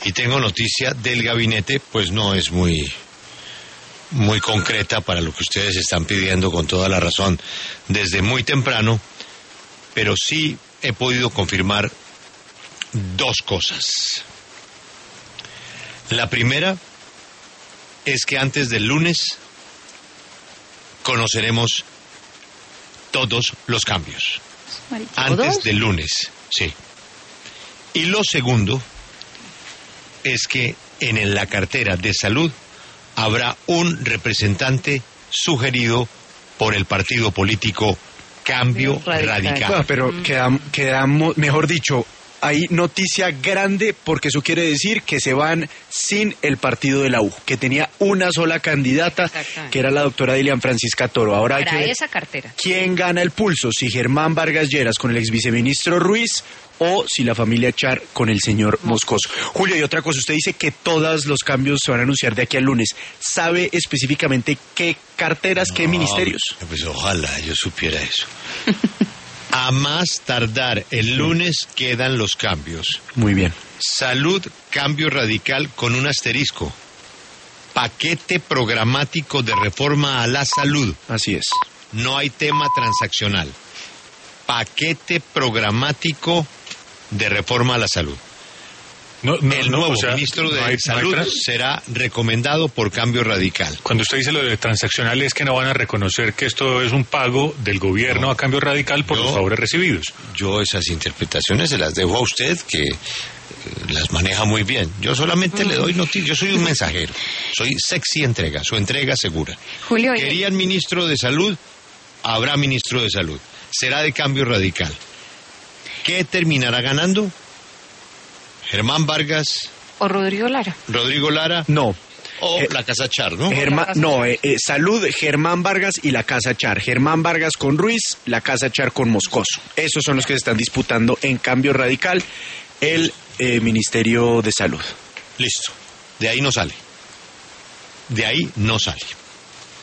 Y tengo noticia del gabinete, pues no es muy concreta para lo que ustedes están pidiendo con toda la razón desde muy temprano, pero sí he podido confirmar dos cosas. La primera es que antes del lunes conoceremos todos los cambios. Antes del lunes, sí. Y lo segundo es que en la cartera de salud habrá un representante sugerido por el partido político Cambio Radical. Bueno, pero quedamos, mejor dicho, hay noticia grande porque eso quiere decir que se van sin el partido de la U, que tenía una sola candidata, que era la doctora Dilian Francisca Toro. Ahora hay que ver esa cartera. ¿Quién gana el pulso? Si Germán Vargas Lleras con el exviceministro Ruiz o si la familia Char con el señor Moscoso. Julio, y otra cosa, usted dice que todos los cambios se van a anunciar de aquí al lunes. ¿Sabe específicamente qué carteras, qué ministerios? Pues ojalá yo supiera eso. A más tardar el lunes quedan los cambios. Muy bien. Salud, Cambio Radical con un asterisco. Paquete programático de reforma a la salud. Así es. No hay tema transaccional. Paquete programático de reforma a la salud. El nuevo ministro de Salud será recomendado por Cambio Radical. Cuando usted dice lo de transaccional es que no van a reconocer que esto es un pago del gobierno a Cambio Radical por los favores recibidos. Yo esas interpretaciones se las dejo a usted, que las maneja muy bien. Yo solamente le doy noticias. Yo soy un mensajero. Soy sexy entrega, su entrega segura. Julio, ¿querían ministro de Salud? Habrá ministro de Salud. Será de Cambio Radical. ¿Qué terminará ganando? ¿Germán Vargas? ¿O Rodrigo Lara? ¿Rodrigo Lara? No. ¿O la Casa Char, no? Salud, Germán Vargas y la Casa Char. Germán Vargas con Ruiz, la Casa Char con Moscoso. Esos son los que se están disputando en Cambio Radical el Ministerio de Salud. Listo. De ahí no sale. De ahí no sale.